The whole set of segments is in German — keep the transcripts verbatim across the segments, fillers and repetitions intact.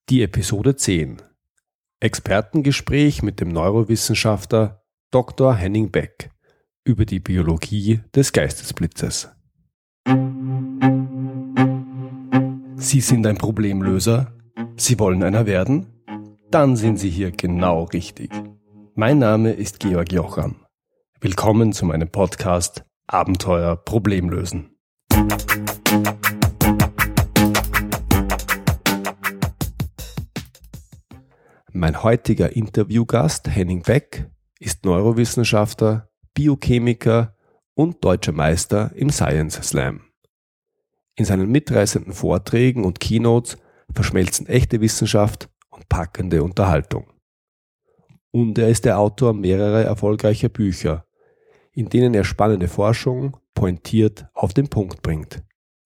Die Episode zehn. Expertengespräch mit dem Neurowissenschaftler Doktor Henning Beck über die Biologie des Geistesblitzes. Sie sind ein Problemlöser? Sie wollen einer werden? Dann sind Sie hier genau richtig. Mein Name ist Georg Jocham. Willkommen zu meinem Podcast Abenteuer Problemlösen. Mein heutiger Interviewgast Henning Beck ist Neurowissenschaftler, Biochemiker und deutscher Meister im Science Slam. In seinen mitreißenden Vorträgen und Keynotes verschmelzen echte Wissenschaft und packende Unterhaltung. Und er ist der Autor mehrerer erfolgreicher Bücher, in denen er spannende Forschung pointiert auf den Punkt bringt.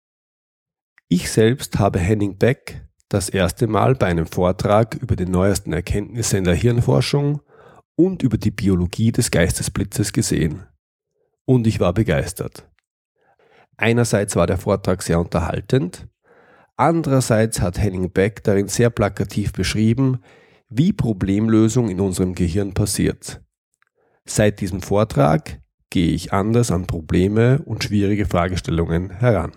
Ich selbst habe Henning Beck das erste Mal bei einem Vortrag über die neuesten Erkenntnisse in der Hirnforschung und über die Biologie des Geistesblitzes gesehen. Und ich war begeistert. Einerseits war der Vortrag sehr unterhaltend, andererseits hat Henning Beck darin sehr plakativ beschrieben, wie Problemlösung in unserem Gehirn passiert. Seit diesem Vortrag gehe ich anders an Probleme und schwierige Fragestellungen heran.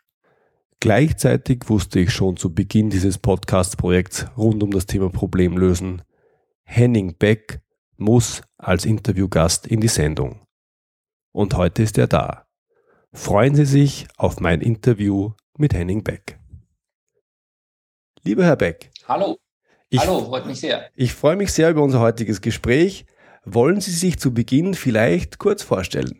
Gleichzeitig wusste ich schon zu Beginn dieses Podcast-Projekts rund um das Thema Problemlösen, Henning Beck muss als Interviewgast in die Sendung. Und heute ist er da. Freuen Sie sich auf mein Interview mit Henning Beck. Lieber Herr Beck. Hallo. Ich, Hallo, freut mich sehr. Ich freue mich sehr über unser heutiges Gespräch. Wollen Sie sich zu Beginn vielleicht kurz vorstellen?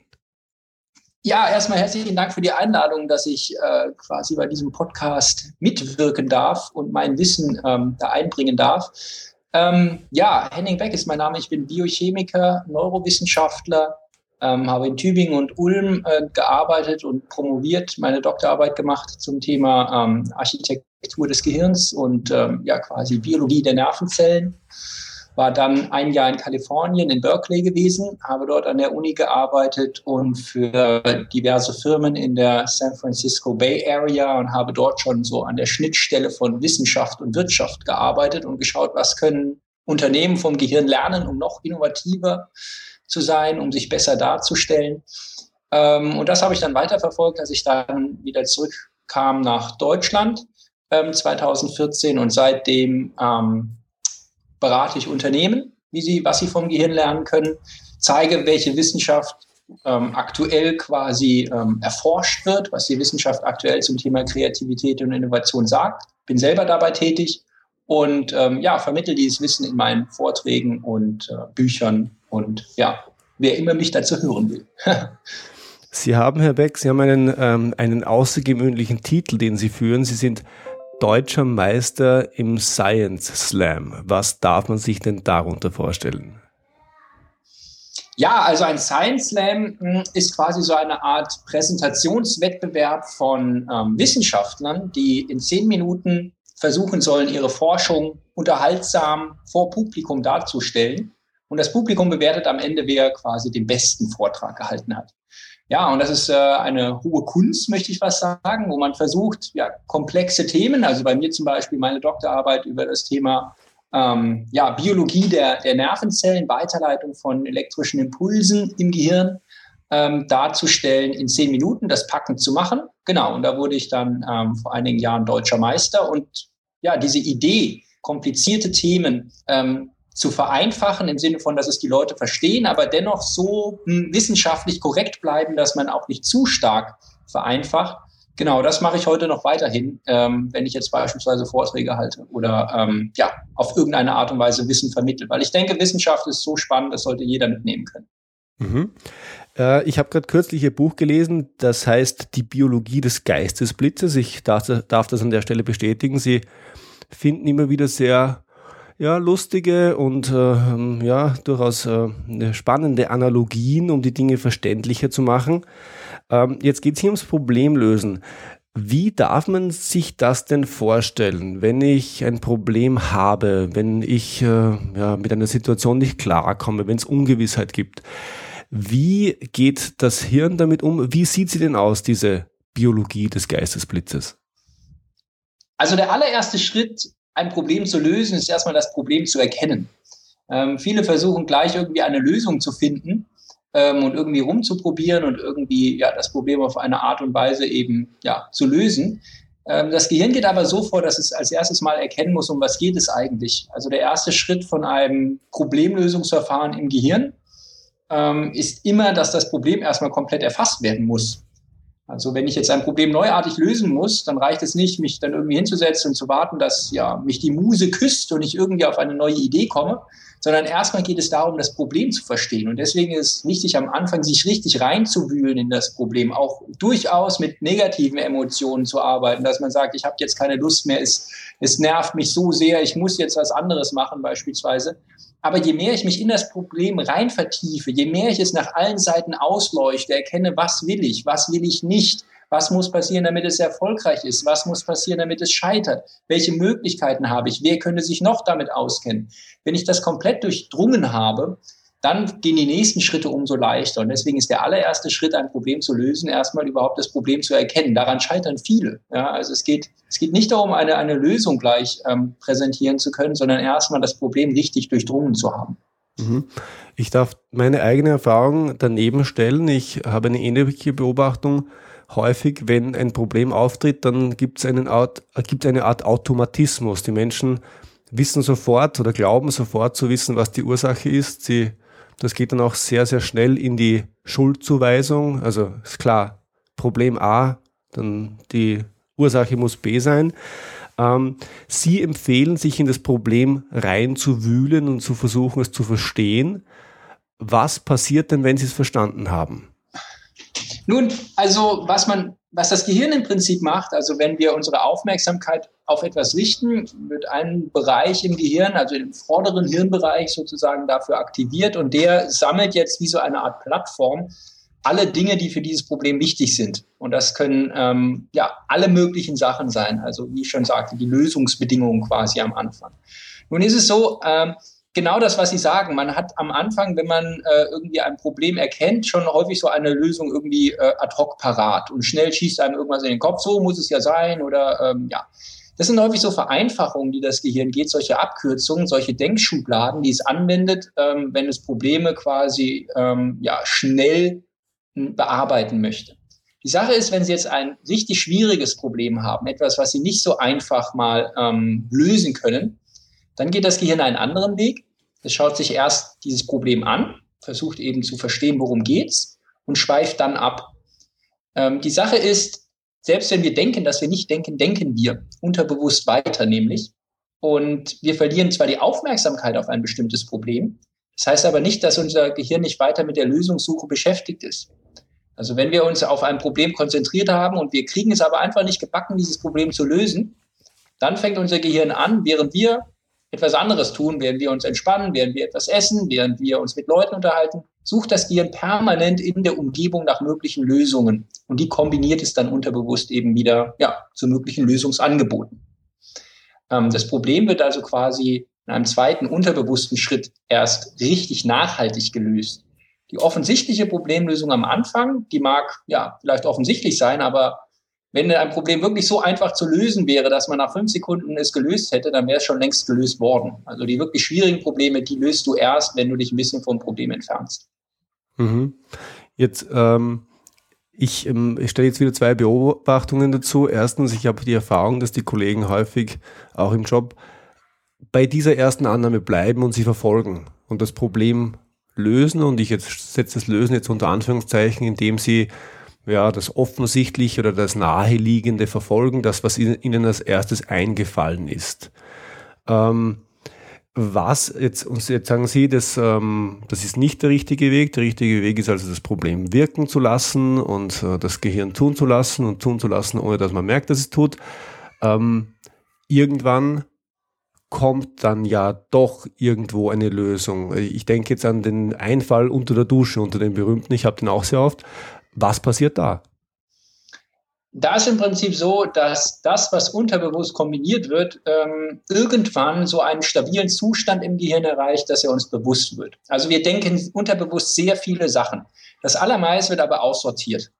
Ja, erstmal herzlichen Dank für die Einladung, dass ich äh, quasi bei diesem Podcast mitwirken darf und mein Wissen ähm, da einbringen darf. Ähm, ja, Henning Beck ist mein Name. Ich bin Biochemiker, Neurowissenschaftler, ähm, habe in Tübingen und Ulm äh, gearbeitet und promoviert, meine Doktorarbeit gemacht zum Thema ähm, Architektur des Gehirns und ähm, ja quasi Biologie der Nervenzellen. War dann ein Jahr in Kalifornien, in Berkeley gewesen, habe dort an der Uni gearbeitet und für diverse Firmen in der San Francisco Bay Area und habe dort schon so an der Schnittstelle von Wissenschaft und Wirtschaft gearbeitet und geschaut, was können Unternehmen vom Gehirn lernen, um noch innovativer zu sein, um sich besser darzustellen. Und das habe ich dann weiterverfolgt, als ich dann wieder zurückkam nach Deutschland zwanzig vierzehn und seitdem ähm, berate ich Unternehmen, wie sie, was sie vom Gehirn lernen können, zeige, welche Wissenschaft ähm, aktuell quasi ähm, erforscht wird, was die Wissenschaft aktuell zum Thema Kreativität und Innovation sagt. Bin selber dabei tätig und ähm, ja, vermittle dieses Wissen in meinen Vorträgen und äh, Büchern und ja, wer immer mich dazu hören will. Sie haben, Herr Beck, Sie haben einen, ähm, einen außergewöhnlichen Titel, den Sie führen. Sie sind Deutscher Meister im Science Slam. Was darf man sich denn darunter vorstellen? Ja, also ein Science Slam ist quasi so eine Art Präsentationswettbewerb von ähm, Wissenschaftlern, die in zehn Minuten versuchen sollen, ihre Forschung unterhaltsam vor Publikum darzustellen. Und das Publikum bewertet am Ende, wer quasi den besten Vortrag gehalten hat. Ja, und das ist äh, eine hohe Kunst, möchte ich was sagen, wo man versucht, ja, komplexe Themen, also bei mir zum Beispiel meine Doktorarbeit über das Thema ähm, ja, Biologie der, der Nervenzellen, Weiterleitung von elektrischen Impulsen im Gehirn ähm, darzustellen in zehn Minuten, das packend zu machen. Genau, und da wurde ich dann ähm, vor einigen Jahren deutscher Meister. Und ja, diese Idee, komplizierte Themen ähm, zu vereinfachen, im Sinne von, dass es die Leute verstehen, aber dennoch so mh, wissenschaftlich korrekt bleiben, dass man auch nicht zu stark vereinfacht. Genau, das mache ich heute noch weiterhin, ähm, wenn ich jetzt beispielsweise Vorträge halte oder ähm, ja, auf irgendeine Art und Weise Wissen vermittle. Weil ich denke, Wissenschaft ist so spannend, das sollte jeder mitnehmen können. Mhm. Äh, ich habe gerade kürzlich Ihr Buch gelesen, das heißt Die Biologie des Geistesblitzes. Ich darf, darf das an der Stelle bestätigen. Sie finden immer wieder sehr ja, lustige und äh, ja, durchaus äh, spannende Analogien, um die Dinge verständlicher zu machen. Ähm, jetzt geht es hier ums Problemlösen. Wie darf man sich das denn vorstellen, wenn ich ein Problem habe, wenn ich äh, ja, mit einer Situation nicht klarkomme, wenn es Ungewissheit gibt? Wie geht das Hirn damit um? Wie sieht sie denn aus, diese Biologie des Geistesblitzes? Also der allererste Schritt ein Problem zu lösen, ist erstmal das Problem zu erkennen. Ähm, viele versuchen gleich irgendwie eine Lösung zu finden ähm, und irgendwie rumzuprobieren und irgendwie ja, das Problem auf eine Art und Weise eben ja, zu lösen. Ähm, das Gehirn geht aber so vor, dass es als erstes mal erkennen muss, um was geht es eigentlich. Also der erste Schritt von einem Problemlösungsverfahren im Gehirn ähm, ist immer, dass das Problem erstmal komplett erfasst werden muss. Also wenn ich jetzt ein Problem neuartig lösen muss, dann reicht es nicht, mich dann irgendwie hinzusetzen und zu warten, dass ja, mich die Muse küsst und ich irgendwie auf eine neue Idee komme, sondern erstmal geht es darum, das Problem zu verstehen. Und deswegen ist es wichtig, am Anfang sich richtig reinzuwühlen in das Problem, auch durchaus mit negativen Emotionen zu arbeiten, dass man sagt, ich habe jetzt keine Lust mehr, es, es nervt mich so sehr, ich muss jetzt was anderes machen beispielsweise. Aber je mehr ich mich in das Problem rein vertiefe, je mehr ich es nach allen Seiten ausleuchte, erkenne, was will ich, was will ich nicht, was muss passieren, damit es erfolgreich ist, was muss passieren, damit es scheitert, welche Möglichkeiten habe ich, wer könnte sich noch damit auskennen. Wenn ich das komplett durchdrungen habe, dann gehen die nächsten Schritte umso leichter. Und deswegen ist der allererste Schritt, ein Problem zu lösen, erstmal überhaupt das Problem zu erkennen. Daran scheitern viele. Ja, also es geht, es geht nicht darum, eine, eine Lösung gleich ähm, präsentieren zu können, sondern erstmal das Problem richtig durchdrungen zu haben. Ich darf meine eigene Erfahrung daneben stellen. Ich habe eine ähnliche Beobachtung. Häufig, wenn ein Problem auftritt, dann gibt es einen Art, gibt eine Art Automatismus. Die Menschen wissen sofort oder glauben sofort zu wissen, was die Ursache ist. Sie Das geht dann auch sehr, sehr schnell in die Schuldzuweisung. Also ist klar, Problem A, dann die Ursache muss B sein. Ähm, Sie empfehlen, sich in das Problem reinzuwühlen und zu versuchen, es zu verstehen. Was passiert denn, wenn Sie es verstanden haben? Nun, also was man, was das Gehirn im Prinzip macht, also wenn wir unsere Aufmerksamkeit auf etwas richten, wird ein Bereich im Gehirn, also im vorderen Hirnbereich sozusagen dafür aktiviert und der sammelt jetzt wie so eine Art Plattform alle Dinge, die für dieses Problem wichtig sind. Und das können ähm, ja alle möglichen Sachen sein, also wie ich schon sagte, die Lösungsbedingungen quasi am Anfang. Nun ist es so, ähm, genau das, was Sie sagen. Man hat am Anfang, wenn man äh, irgendwie ein Problem erkennt, schon häufig so eine Lösung irgendwie äh, ad hoc parat und schnell schießt einem irgendwas in den Kopf, so muss es ja sein oder ähm, ja. Das sind häufig so Vereinfachungen, die das Gehirn geht, solche Abkürzungen, solche Denkschubladen, die es anwendet, ähm, wenn es Probleme quasi ähm, ja, schnell bearbeiten möchte. Die Sache ist, wenn Sie jetzt ein richtig schwieriges Problem haben, etwas, was Sie nicht so einfach mal ähm, lösen können, dann geht das Gehirn einen anderen Weg. Es schaut sich erst dieses Problem an, versucht eben zu verstehen, worum geht's und schweift dann ab. Ähm, die Sache ist, selbst wenn wir denken, dass wir nicht denken, denken wir unterbewusst weiter nämlich. Und wir verlieren zwar die Aufmerksamkeit auf ein bestimmtes Problem, das heißt aber nicht, dass unser Gehirn nicht weiter mit der Lösungssuche beschäftigt ist. Also wenn wir uns auf ein Problem konzentriert haben und wir kriegen es aber einfach nicht gebacken, dieses Problem zu lösen, dann fängt unser Gehirn an, während wir etwas anderes tun, während wir uns entspannen, während wir etwas essen, während wir uns mit Leuten unterhalten, sucht das Gehirn permanent in der Umgebung nach möglichen Lösungen. Und die kombiniert es dann unterbewusst eben wieder ja, zu möglichen Lösungsangeboten. Ähm, das Problem wird also quasi in einem zweiten unterbewussten Schritt erst richtig nachhaltig gelöst. Die offensichtliche Problemlösung am Anfang, die mag ja vielleicht offensichtlich sein, aber wenn ein Problem wirklich so einfach zu lösen wäre, dass man nach fünf Sekunden es gelöst hätte, dann wäre es schon längst gelöst worden. Also die wirklich schwierigen Probleme, die löst du erst, wenn du dich ein bisschen vom Problem entfernst. Mhm. Jetzt, ähm, ich, ähm, ich stelle jetzt wieder zwei Beobachtungen dazu. Erstens, ich habe die Erfahrung, dass die Kollegen häufig auch im Job bei dieser ersten Annahme bleiben und sie verfolgen und das Problem lösen. Und ich jetzt setze das Lösen jetzt unter Anführungszeichen, indem sie ja, das Offensichtliche oder das Naheliegende verfolgen, das, was ihnen als erstes eingefallen ist. Ähm, was, jetzt, und jetzt sagen Sie, dass, ähm, das ist nicht der richtige Weg. Der richtige Weg ist also, das Problem wirken zu lassen und äh, das Gehirn tun zu lassen und tun zu lassen, ohne dass man merkt, dass es tut. Ähm, irgendwann kommt dann ja doch irgendwo eine Lösung. Ich denke jetzt an den Einfall unter der Dusche, unter den berühmten, ich habe den auch sehr oft. Was passiert da? Da ist im Prinzip so, dass das, was unterbewusst kombiniert wird, ähm, irgendwann so einen stabilen Zustand im Gehirn erreicht, dass er uns bewusst wird. Also wir denken unterbewusst sehr viele Sachen. Das Allermeiste wird aber aussortiert.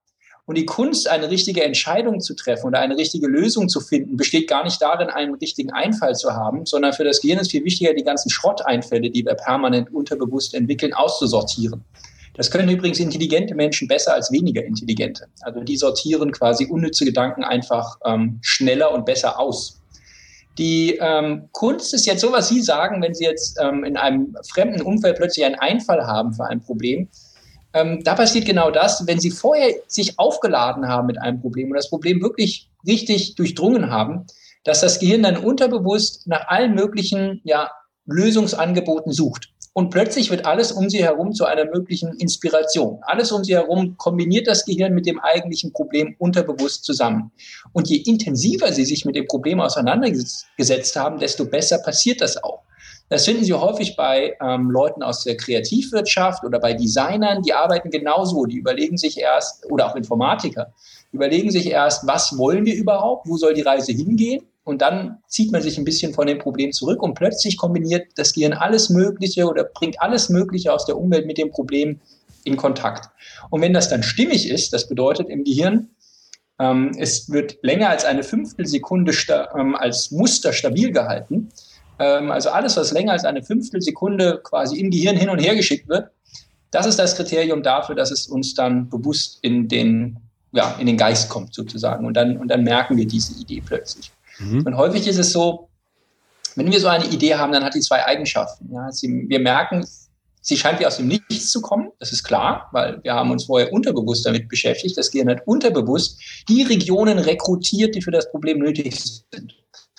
Und die Kunst, eine richtige Entscheidung zu treffen oder eine richtige Lösung zu finden, besteht gar nicht darin, einen richtigen Einfall zu haben, sondern für das Gehirn ist viel wichtiger, die ganzen Schrotteinfälle, die wir permanent unterbewusst entwickeln, auszusortieren. Das können übrigens intelligente Menschen besser als weniger intelligente. Also die sortieren quasi unnütze Gedanken einfach ähm, schneller und besser aus. Die ähm, Kunst ist jetzt so, was Sie sagen, wenn Sie jetzt ähm, in einem fremden Umfeld plötzlich einen Einfall haben für ein Problem. Ähm, da passiert genau das, wenn Sie vorher sich aufgeladen haben mit einem Problem und das Problem wirklich richtig durchdrungen haben, dass das Gehirn dann unterbewusst nach allen möglichen ja, Lösungsangeboten sucht. Und plötzlich wird alles um Sie herum zu einer möglichen Inspiration. Alles um Sie herum kombiniert das Gehirn mit dem eigentlichen Problem unterbewusst zusammen. Und je intensiver Sie sich mit dem Problem auseinandergesetzt haben, desto besser passiert das auch. Das finden Sie häufig bei ähm, Leuten aus der Kreativwirtschaft oder bei Designern, die arbeiten genauso. Die überlegen sich erst, oder auch Informatiker, überlegen sich erst, was wollen wir überhaupt, wo soll die Reise hingehen? Und dann zieht man sich ein bisschen von dem Problem zurück und plötzlich kombiniert das Gehirn alles Mögliche oder bringt alles Mögliche aus der Umwelt mit dem Problem in Kontakt. Und wenn das dann stimmig ist, das bedeutet im Gehirn, ähm, es wird länger als eine Fünftelsekunde sta- ähm, als Muster stabil gehalten. Ähm, also alles, was länger als eine Fünftelsekunde quasi im Gehirn hin und her geschickt wird, das ist das Kriterium dafür, dass es uns dann bewusst in den, ja, in den Geist kommt sozusagen. Und dann, und dann merken wir diese Idee plötzlich. Mhm. Und häufig ist es so, wenn wir so eine Idee haben, dann hat die zwei Eigenschaften. Ja, sie, wir merken, sie scheint wie aus dem Nichts zu kommen, das ist klar, weil wir haben uns vorher unterbewusst damit beschäftigt. Das Gehirn hat unterbewusst die Regionen rekrutiert, die für das Problem nötig sind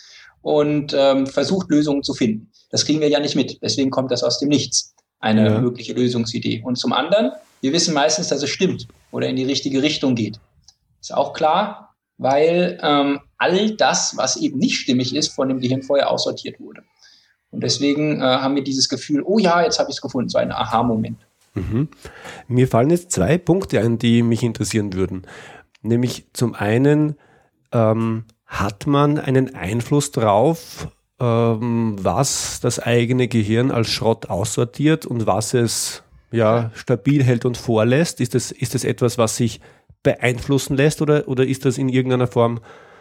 und ähm, versucht, Lösungen zu finden. Das kriegen wir ja nicht mit, deswegen kommt das aus dem Nichts, eine ja. mögliche Lösungsidee. Und zum anderen, wir wissen meistens, dass es stimmt oder in die richtige Richtung geht. Ist auch klar, weil ähm, all das, was eben nicht stimmig ist, von dem Gehirn vorher aussortiert wurde. Und deswegen äh, haben wir dieses Gefühl, oh ja, jetzt habe ich es gefunden, so ein Aha-Moment. Mhm. Mir fallen jetzt zwei Punkte ein, die mich interessieren würden. Nämlich zum einen, ähm, hat man einen Einfluss drauf, ähm, was das eigene Gehirn als Schrott aussortiert und was es ja, stabil hält und vorlässt? Ist das, ist das etwas, was sich beeinflussen lässt oder, oder ist das in irgendeiner Form,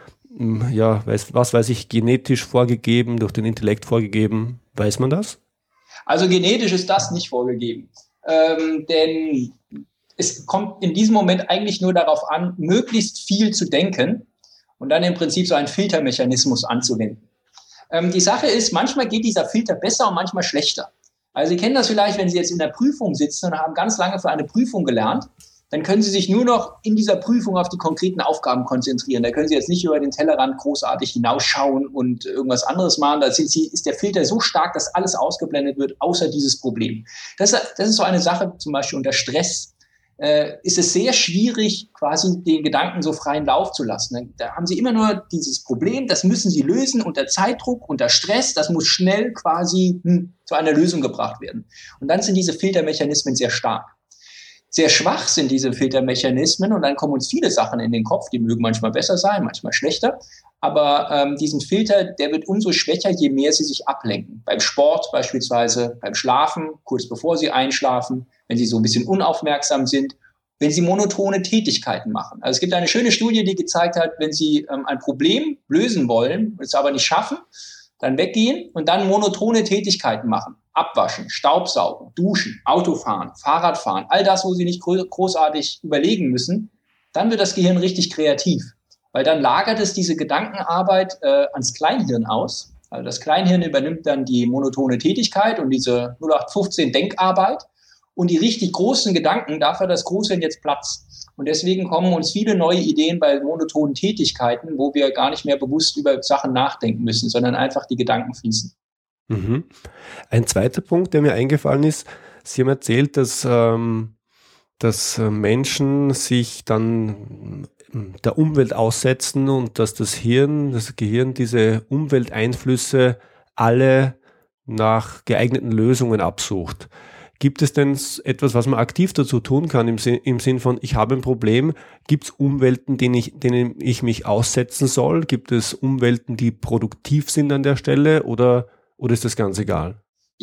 ja, weiß, was weiß ich, genetisch vorgegeben, durch den Intellekt vorgegeben? Weiß man das? Also genetisch ist das nicht vorgegeben, ähm, denn es kommt in diesem Moment eigentlich nur darauf an, möglichst viel zu denken und dann im Prinzip so einen Filtermechanismus anzuwenden. Ähm, die Sache ist, manchmal geht dieser Filter besser und manchmal schlechter. Also Sie kennen das vielleicht, wenn Sie jetzt in der Prüfung sitzen und haben ganz lange für eine Prüfung gelernt, dann können Sie sich nur noch in dieser Prüfung auf die konkreten Aufgaben konzentrieren. Da können Sie jetzt nicht über den Tellerrand großartig hinausschauen und irgendwas anderes machen. Da ist der Filter so stark, dass alles ausgeblendet wird, außer dieses Problem. Das, das ist so eine Sache, zum Beispiel unter Stress, äh, ist es sehr schwierig, quasi den Gedanken so freien Lauf zu lassen. Da haben Sie immer nur dieses Problem, das müssen Sie lösen unter Zeitdruck, unter Stress, das muss schnell quasi hm, zu einer Lösung gebracht werden. Und dann sind diese Filtermechanismen sehr stark. Sehr schwach sind diese Filtermechanismen und dann kommen uns viele Sachen in den Kopf, die mögen manchmal besser sein, manchmal schlechter, aber ähm, diesen Filter, der wird umso schwächer, je mehr sie sich ablenken. Beim Sport beispielsweise, beim Schlafen, kurz bevor sie einschlafen, wenn sie so ein bisschen unaufmerksam sind, wenn sie monotone Tätigkeiten machen. Also es gibt eine schöne Studie, die gezeigt hat, wenn sie ähm, ein Problem lösen wollen, es aber nicht schaffen, dann weggehen und dann monotone Tätigkeiten machen. Abwaschen, Staubsaugen, Duschen, Autofahren, Fahrradfahren, all das, wo Sie nicht großartig überlegen müssen, dann wird das Gehirn richtig kreativ. Weil dann lagert es diese Gedankenarbeit äh, ans Kleinhirn aus. Also das Kleinhirn übernimmt dann die monotone Tätigkeit und diese null acht fünfzehn Denkarbeit. Und die richtig großen Gedanken, dafür hat das Großhirn jetzt Platz. Und deswegen kommen uns viele neue Ideen bei monotonen Tätigkeiten, wo wir gar nicht mehr bewusst über Sachen nachdenken müssen, sondern einfach die Gedanken fließen. Mhm. Ein zweiter Punkt, der mir eingefallen ist, Sie haben erzählt, dass, ähm, dass Menschen sich dann der Umwelt aussetzen und dass das Hirn, das Gehirn diese Umwelteinflüsse alle nach geeigneten Lösungen absucht. Gibt es denn etwas, was man aktiv dazu tun kann, im Sinn, im Sinn von, ich habe ein Problem? Gibt es Umwelten, denen ich, denen ich mich aussetzen soll? Gibt es Umwelten, die produktiv sind an der Stelle oder Oder ist das ganz egal? Ja,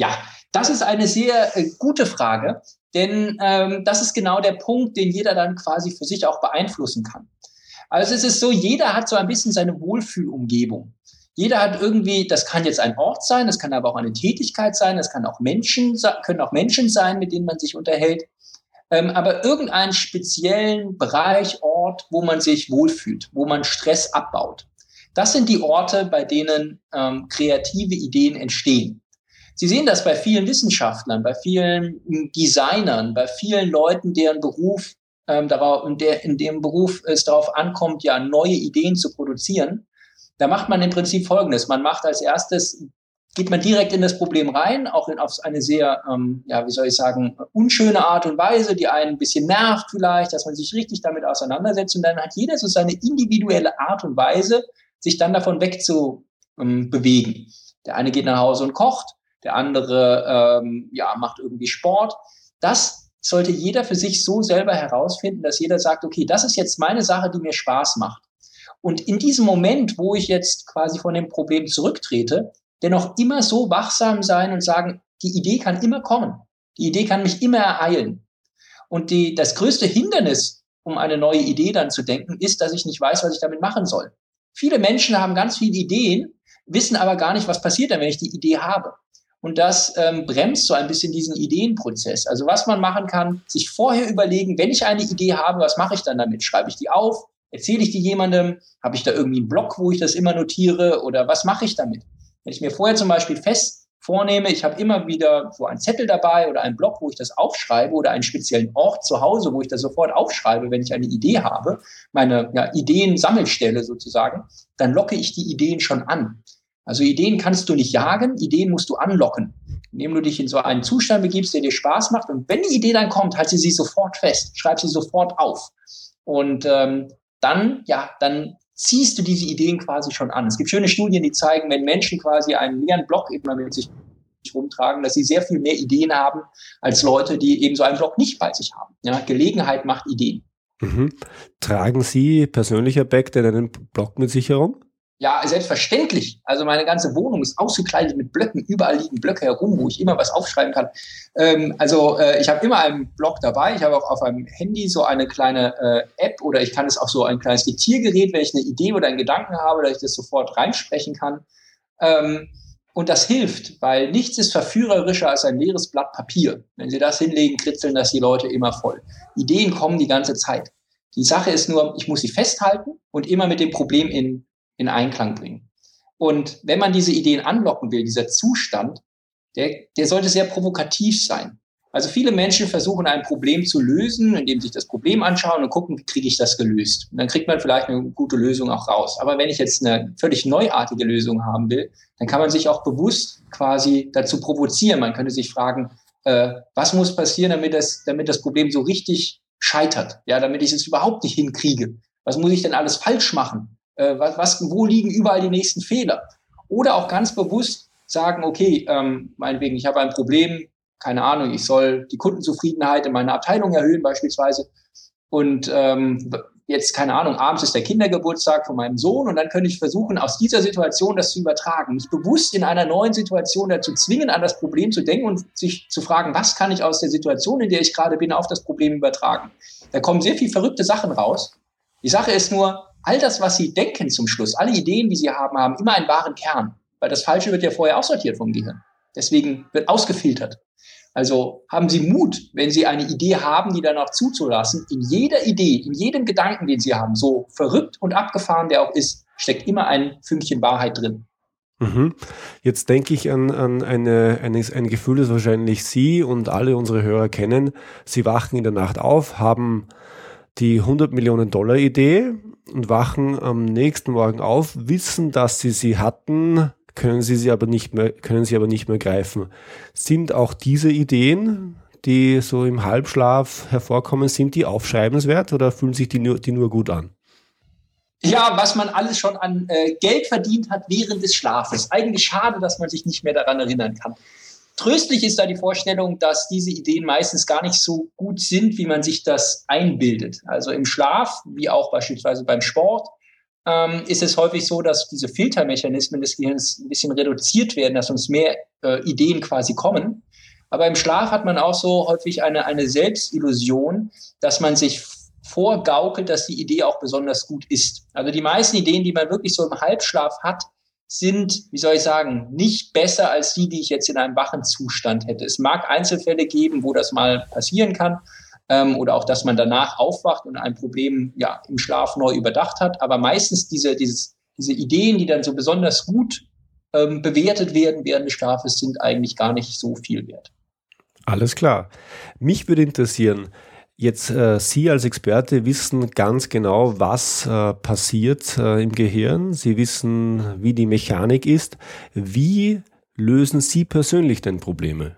Das ist eine sehr äh, gute Frage, denn ähm, das ist genau der Punkt, den jeder dann quasi für sich auch beeinflussen kann. Also es ist so, jeder hat so ein bisschen seine Wohlfühlumgebung. Jeder hat irgendwie, das kann jetzt ein Ort sein, das kann aber auch eine Tätigkeit sein, das kann auch Menschen, können auch Menschen sein, mit denen man sich unterhält. Ähm, aber irgendeinen speziellen Bereich, Ort, wo man sich wohlfühlt, wo man Stress abbaut. Das sind die Orte, bei denen ähm, kreative Ideen entstehen. Sie sehen das bei vielen Wissenschaftlern, bei vielen Designern, bei vielen Leuten, deren Beruf ähm, darauf, in, der, in dem Beruf es darauf ankommt, ja neue Ideen zu produzieren. Da macht man im Prinzip Folgendes: Man macht als erstes, geht man direkt in das Problem rein, auch in, auf eine sehr, ähm, ja, wie soll ich sagen, unschöne Art und Weise, die einen ein bisschen nervt vielleicht, dass man sich richtig damit auseinandersetzt. Und dann hat jeder so seine individuelle Art und Weise, sich dann davon wegzubewegen. Ähm, der eine geht nach Hause und kocht, der andere ähm, ja, macht irgendwie Sport. Das sollte jeder für sich so selber herausfinden, dass jeder sagt, okay, das ist jetzt meine Sache, die mir Spaß macht. Und in diesem Moment, wo ich jetzt quasi von dem Problem zurücktrete, dennoch immer so wachsam sein und sagen, die Idee kann immer kommen. Die Idee kann mich immer ereilen. Und die, das größte Hindernis, um eine neue Idee dann zu denken, ist, dass ich nicht weiß, was ich damit machen soll. Viele Menschen haben ganz viele Ideen, wissen aber gar nicht, was passiert dann, wenn ich die Idee habe. Und das ähm, bremst so ein bisschen diesen Ideenprozess. Also was man machen kann, sich vorher überlegen, wenn ich eine Idee habe, was mache ich dann damit? Schreibe ich die auf? Erzähle ich die jemandem? Habe ich da irgendwie einen Blog, wo ich das immer notiere? Oder was mache ich damit? Wenn ich mir vorher zum Beispiel fest vornehme, ich habe immer wieder so einen Zettel dabei oder einen Blog, wo ich das aufschreibe, oder einen speziellen Ort zu Hause, wo ich das sofort aufschreibe, wenn ich eine Idee habe, meine ja, Ideensammelstelle sozusagen, dann locke ich die Ideen schon an. Also Ideen kannst du nicht jagen, Ideen musst du anlocken, indem du dich in so einen Zustand begibst, der dir Spaß macht. Und wenn die Idee dann kommt, halt sie sie sofort fest, schreib sie sofort auf. Und ähm, dann, ja, dann ziehst du diese Ideen quasi schon an. Es gibt schöne Studien, die zeigen, wenn Menschen quasi einen leeren Block immer mit sich rumtragen, dass sie sehr viel mehr Ideen haben als Leute, die eben so einen Block nicht bei sich haben. Ja, Gelegenheit macht Ideen. Mhm. Tragen Sie persönlich, Herr Beck, denn einen Block mit sich herum? Ja, selbstverständlich. Also meine ganze Wohnung ist ausgekleidet mit Blöcken. Überall liegen Blöcke herum, wo ich immer was aufschreiben kann. Ähm, also äh, ich habe immer einen Block dabei. Ich habe auch auf einem Handy so eine kleine äh, App, oder ich kann es auch so ein kleines Diktiergerät, wenn ich eine Idee oder einen Gedanken habe, dass ich das sofort reinsprechen kann. Ähm, und das hilft, weil nichts ist verführerischer als ein leeres Blatt Papier. Wenn Sie das hinlegen, kritzeln das die Leute immer voll. Ideen kommen die ganze Zeit. Die Sache ist nur, ich muss sie festhalten und immer mit dem Problem in in Einklang bringen. Und wenn man diese Ideen anlocken will, dieser Zustand, der, der sollte sehr provokativ sein. Also viele Menschen versuchen, ein Problem zu lösen, indem sie sich das Problem anschauen und gucken, wie kriege ich das gelöst. Und dann kriegt man vielleicht eine gute Lösung auch raus. Aber wenn ich jetzt eine völlig neuartige Lösung haben will, dann kann man sich auch bewusst quasi dazu provozieren. Man könnte sich fragen, äh, was muss passieren, damit das, damit das Problem so richtig scheitert, ja, damit ich es überhaupt nicht hinkriege. Was muss ich denn alles falsch machen? Was, was, wo liegen überall die nächsten Fehler? Oder auch ganz bewusst sagen, okay, ähm, meinetwegen, ich habe ein Problem, keine Ahnung, ich soll die Kundenzufriedenheit in meiner Abteilung erhöhen beispielsweise. Und ähm, jetzt, keine Ahnung, abends ist der Kindergeburtstag von meinem Sohn, und dann könnte ich versuchen, aus dieser Situation das zu übertragen. Mich bewusst in einer neuen Situation dazu zwingen, an das Problem zu denken und sich zu fragen, was kann ich aus der Situation, in der ich gerade bin, auf das Problem übertragen. Da kommen sehr viele verrückte Sachen raus. Die Sache ist nur, all das, was Sie denken zum Schluss, alle Ideen, die Sie haben, haben immer einen wahren Kern. Weil das Falsche wird ja vorher aussortiert vom Gehirn. Deswegen wird ausgefiltert. Also haben Sie Mut, wenn Sie eine Idee haben, die dann auch zuzulassen. In jeder Idee, in jedem Gedanken, den Sie haben, so verrückt und abgefahren der auch ist, steckt immer ein Fünkchen Wahrheit drin. Mhm. Jetzt denke ich an, an eine, eine, ein Gefühl, das wahrscheinlich Sie und alle unsere Hörer kennen. Sie wachen in der Nacht auf, haben die hundert Millionen Dollar Idee und wachen am nächsten Morgen auf, wissen, dass sie sie hatten, können sie sie aber nicht mehr, können sie aber nicht mehr greifen. Sind auch diese Ideen, die so im Halbschlaf hervorkommen, sind die aufschreibenswert oder fühlen sich die nur, die nur gut an? Ja, was man alles schon an äh, Geld verdient hat während des Schlafes. Eigentlich schade, dass man sich nicht mehr daran erinnern kann. Tröstlich ist da die Vorstellung, dass diese Ideen meistens gar nicht so gut sind, wie man sich das einbildet. Also im Schlaf, wie auch beispielsweise beim Sport, ähm, ist es häufig so, dass diese Filtermechanismen des Gehirns ein bisschen reduziert werden, dass uns mehr äh, Ideen quasi kommen. Aber im Schlaf hat man auch so häufig eine, eine Selbstillusion, dass man sich vorgaukelt, dass die Idee auch besonders gut ist. Also die meisten Ideen, die man wirklich so im Halbschlaf hat, sind, wie soll ich sagen, nicht besser als die, die ich jetzt in einem wachen Zustand hätte. Es mag Einzelfälle geben, wo das mal passieren kann, ähm, oder auch, dass man danach aufwacht und ein Problem ja im Schlaf neu überdacht hat. Aber meistens diese, dieses, diese Ideen, die dann so besonders gut ähm, bewertet werden während des Schlafes, sind eigentlich gar nicht so viel wert. Alles klar. Mich würde interessieren, jetzt äh, Sie als Experte wissen ganz genau, was äh, passiert äh, im Gehirn. Sie wissen, wie die Mechanik ist. Wie lösen Sie persönlich denn Probleme?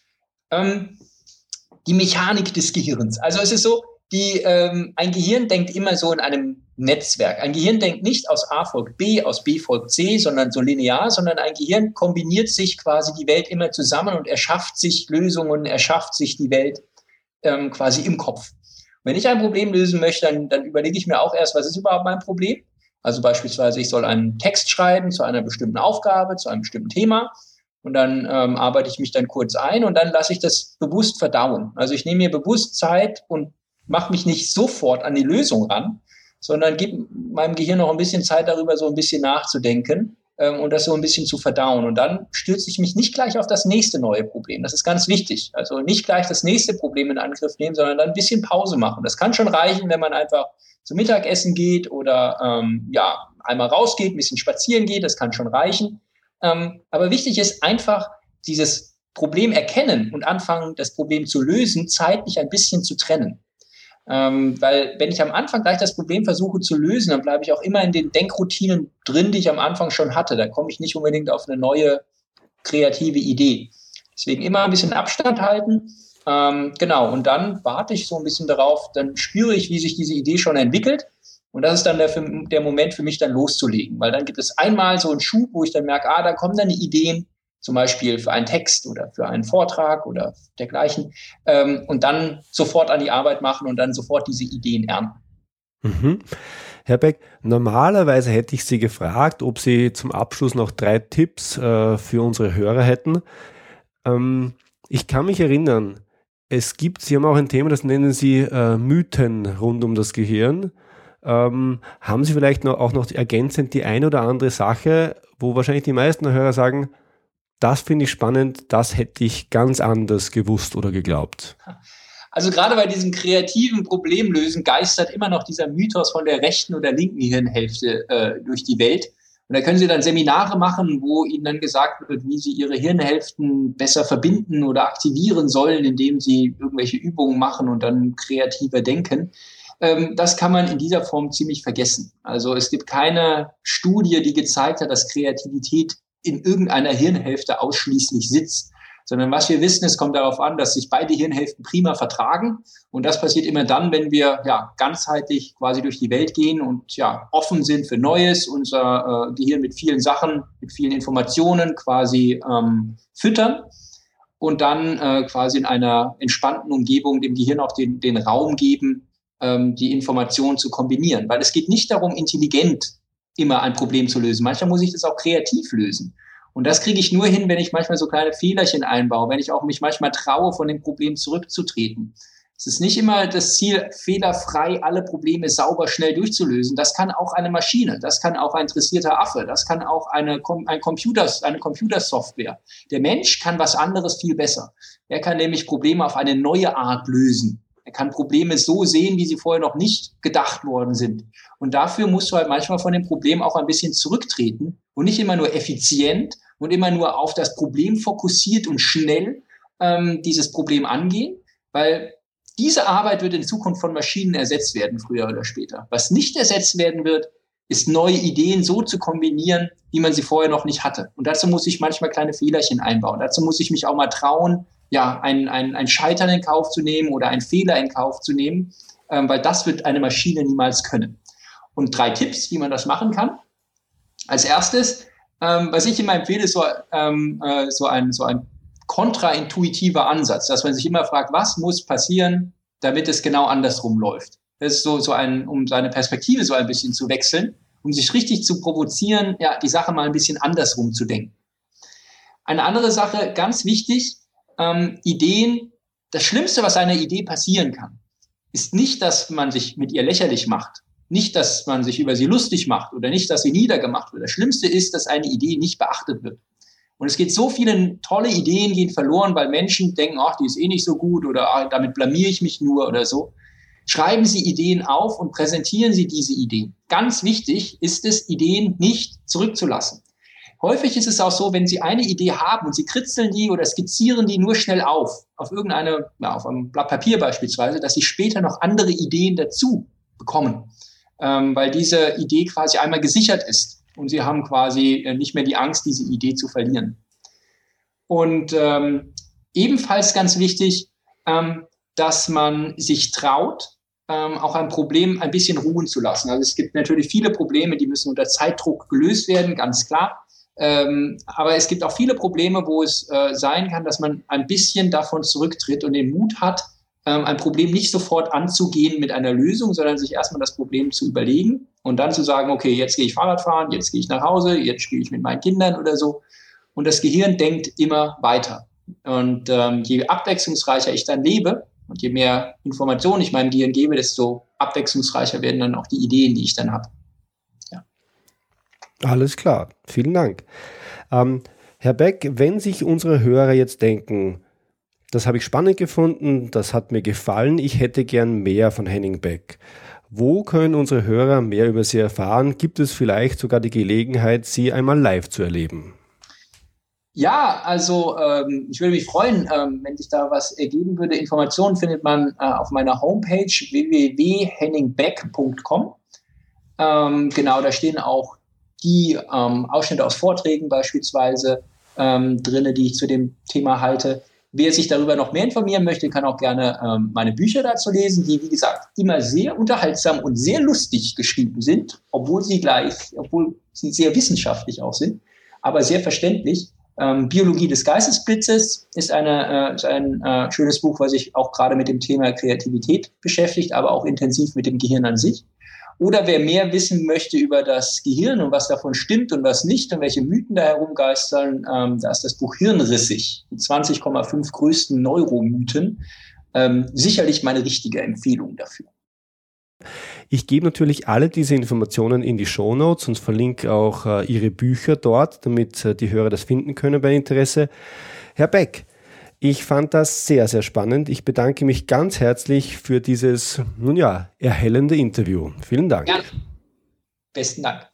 Ähm, die Mechanik des Gehirns. Also es ist so, die, ähm, ein Gehirn denkt immer so in einem Netzwerk. Ein Gehirn denkt nicht aus A folgt B, aus B folgt C, sondern so linear, sondern ein Gehirn kombiniert sich quasi die Welt immer zusammen und erschafft sich Lösungen, erschafft sich die Welt ähm, quasi im Kopf. Wenn ich ein Problem lösen möchte, dann, dann überlege ich mir auch erst, was ist überhaupt mein Problem? Also beispielsweise, ich soll einen Text schreiben zu einer bestimmten Aufgabe, zu einem bestimmten Thema. Und dann ähm, arbeite ich mich dann kurz ein und dann lasse ich das bewusst verdauen. Also ich nehme mir bewusst Zeit und mache mich nicht sofort an die Lösung ran, sondern gebe meinem Gehirn noch ein bisschen Zeit darüber, so ein bisschen nachzudenken ähm, und das so ein bisschen zu verdauen. Und dann stürze ich mich nicht gleich auf das nächste neue Problem. Das ist ganz wichtig. Also nicht gleich das nächste Problem in Angriff nehmen, sondern dann ein bisschen Pause machen. Das kann schon reichen, wenn man einfach zum Mittagessen geht oder ähm, ja einmal rausgeht, ein bisschen spazieren geht. Das kann schon reichen. Ähm, aber wichtig ist einfach dieses Problem erkennen und anfangen, das Problem zu lösen, zeitlich ein bisschen zu trennen. Ähm, weil wenn ich am Anfang gleich das Problem versuche zu lösen, dann bleibe ich auch immer in den Denkroutinen drin, die ich am Anfang schon hatte. Da komme ich nicht unbedingt auf eine neue kreative Idee. Deswegen immer ein bisschen Abstand halten. Ähm, genau, und dann warte ich so ein bisschen darauf, dann spüre ich, wie sich diese Idee schon entwickelt. Und das ist dann der, der Moment für mich, dann loszulegen. Weil dann gibt es einmal so einen Schub, wo ich dann merke, ah, da kommen dann die Ideen, zum Beispiel für einen Text oder für einen Vortrag oder dergleichen, ähm, und dann sofort an die Arbeit machen und dann sofort diese Ideen ernten. Mhm. Herr Beck, normalerweise hätte ich Sie gefragt, ob Sie zum Abschluss noch drei Tipps äh, für unsere Hörer hätten. Ähm, ich kann mich erinnern, es gibt, Sie haben auch ein Thema, das nennen Sie äh, Mythen rund um das Gehirn. Ähm, haben Sie vielleicht noch, auch noch ergänzend die eine oder andere Sache, wo wahrscheinlich die meisten Hörer sagen, das finde ich spannend, das hätte ich ganz anders gewusst oder geglaubt? Also gerade bei diesem kreativen Problemlösen geistert immer noch dieser Mythos von der rechten oder linken Hirnhälfte äh, durch die Welt. Und da können Sie dann Seminare machen, wo Ihnen dann gesagt wird, wie Sie Ihre Hirnhälften besser verbinden oder aktivieren sollen, indem Sie irgendwelche Übungen machen und dann kreativer denken. Ähm, das kann man in dieser Form ziemlich vergessen. Also es gibt keine Studie, die gezeigt hat, dass Kreativität in irgendeiner Hirnhälfte ausschließlich sitzt, sondern was wir wissen, es kommt darauf an, dass sich beide Hirnhälften prima vertragen. Und das passiert immer dann, wenn wir ja ganzheitlich quasi durch die Welt gehen und ja offen sind für Neues, unser äh, Gehirn mit vielen Sachen, mit vielen Informationen quasi ähm, füttern und dann äh, quasi in einer entspannten Umgebung dem Gehirn auch den, den Raum geben, ähm, die Informationen zu kombinieren. Weil es geht nicht darum, intelligent immer ein Problem zu lösen. Manchmal muss ich das auch kreativ lösen. Und das kriege ich nur hin, wenn ich manchmal so kleine Fehlerchen einbaue, wenn ich auch mich manchmal traue, von dem Problem zurückzutreten. Es ist nicht immer das Ziel, fehlerfrei alle Probleme sauber schnell durchzulösen. Das kann auch eine Maschine, das kann auch ein interessierter Affe, das kann auch eine, ein Computer, eine Computersoftware. Der Mensch kann was anderes viel besser. Er kann nämlich Probleme auf eine neue Art lösen. Er kann Probleme so sehen, wie sie vorher noch nicht gedacht worden sind. Und dafür musst du halt manchmal von dem Problem auch ein bisschen zurücktreten und nicht immer nur effizient und immer nur auf das Problem fokussiert und schnell ähm, dieses Problem angehen, weil diese Arbeit wird in Zukunft von Maschinen ersetzt werden, früher oder später. Was nicht ersetzt werden wird, ist neue Ideen so zu kombinieren, wie man sie vorher noch nicht hatte. Und dazu muss ich manchmal kleine Fehlerchen einbauen. Dazu muss ich mich auch mal trauen, ja, ein, ein, ein Scheitern in Kauf zu nehmen oder einen Fehler in Kauf zu nehmen, ähm, weil das wird eine Maschine niemals können. Und drei Tipps, wie man das machen kann. Als erstes, ähm, was ich immer empfehle, ist so, ähm, äh, so ein, so ein kontraintuitiver Ansatz, dass man sich immer fragt, was muss passieren, damit es genau andersrum läuft. Das ist so, so ein, um seine Perspektive so ein bisschen zu wechseln, um sich richtig zu provozieren, ja, die Sache mal ein bisschen andersrum zu denken. Eine andere Sache, ganz wichtig, ähm, Ideen, das Schlimmste, was einer Idee passieren kann, ist nicht, dass man sich mit ihr lächerlich macht, nicht, dass man sich über sie lustig macht oder nicht, dass sie niedergemacht wird. Das Schlimmste ist, dass eine Idee nicht beachtet wird. Und es geht so viele tolle Ideen gehen verloren, weil Menschen denken, ach, die ist eh nicht so gut oder ach, damit blamiere ich mich nur oder so. Schreiben Sie Ideen auf und präsentieren Sie diese Ideen. Ganz wichtig ist es, Ideen nicht zurückzulassen. Häufig ist es auch so, wenn Sie eine Idee haben und Sie kritzeln die oder skizzieren die nur schnell auf, auf irgendeine, ja, auf einem Blatt Papier beispielsweise, dass Sie später noch andere Ideen dazu bekommen, ähm, weil diese Idee quasi einmal gesichert ist und Sie haben quasi nicht mehr die Angst, diese Idee zu verlieren. Und ähm, ebenfalls ganz wichtig, ähm, dass man sich traut, ähm, auch ein Problem ein bisschen ruhen zu lassen. Also es gibt natürlich viele Probleme, die müssen unter Zeitdruck gelöst werden, ganz klar. Ähm, aber es gibt auch viele Probleme, wo es äh, sein kann, dass man ein bisschen davon zurücktritt und den Mut hat, ähm, ein Problem nicht sofort anzugehen mit einer Lösung, sondern sich erstmal das Problem zu überlegen und dann zu sagen, okay, jetzt gehe ich Fahrrad fahren, jetzt gehe ich nach Hause, jetzt spiele ich mit meinen Kindern oder so. Und das Gehirn denkt immer weiter. Und ähm, je abwechslungsreicher ich dann lebe und je mehr Informationen ich meinem Gehirn gebe, desto abwechslungsreicher werden dann auch die Ideen, die ich dann habe. Alles klar, vielen Dank. Ähm, Herr Beck, wenn sich unsere Hörer jetzt denken, das habe ich spannend gefunden, das hat mir gefallen, ich hätte gern mehr von Henning Beck. Wo können unsere Hörer mehr über Sie erfahren? Gibt es vielleicht sogar die Gelegenheit, Sie einmal live zu erleben? Ja, also ähm, ich würde mich freuen, ähm, wenn sich da was ergeben würde. Informationen findet man äh, auf meiner Homepage w w w punkt henning beck punkt com. Ähm, genau, da stehen auch die ähm, Ausschnitte aus Vorträgen beispielsweise ähm, drinne, die ich zu dem Thema halte. Wer sich darüber noch mehr informieren möchte, kann auch gerne ähm, meine Bücher dazu lesen, die, wie gesagt, immer sehr unterhaltsam und sehr lustig geschrieben sind, obwohl sie gleich, obwohl sie sehr wissenschaftlich auch sind, aber sehr verständlich. Ähm, Biologie des Geistesblitzes ist, eine, äh, ist ein äh, schönes Buch, was sich auch gerade mit dem Thema Kreativität beschäftigt, aber auch intensiv mit dem Gehirn an sich. Oder wer mehr wissen möchte über das Gehirn und was davon stimmt und was nicht und welche Mythen da herumgeistern, ähm, da ist das Buch Hirnrissig, die zwanzig Komma fünf größten Neuromythen, ähm, sicherlich meine richtige Empfehlung dafür. Ich gebe natürlich alle diese Informationen in die Shownotes und verlinke auch äh, Ihre Bücher dort, damit äh, die Hörer das finden können bei Interesse. Herr Beck, ich fand das sehr, sehr spannend. Ich bedanke mich ganz herzlich für dieses, nun ja, erhellende Interview. Vielen Dank. Ja, besten Dank.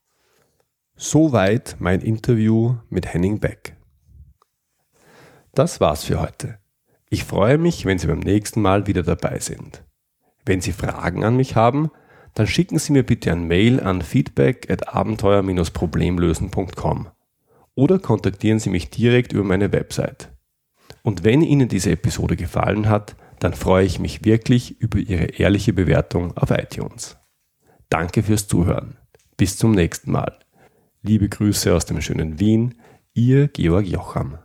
Soweit mein Interview mit Henning Beck. Das war's für heute. Ich freue mich, wenn Sie beim nächsten Mal wieder dabei sind. Wenn Sie Fragen an mich haben, dann schicken Sie mir bitte ein Mail an feedback at abenteuer Bindestrich problemlösen punkt com oder kontaktieren Sie mich direkt über meine Website. Und wenn Ihnen diese Episode gefallen hat, dann freue ich mich wirklich über Ihre ehrliche Bewertung auf iTunes. Danke fürs Zuhören. Bis zum nächsten Mal. Liebe Grüße aus dem schönen Wien, Ihr Georg Jocham.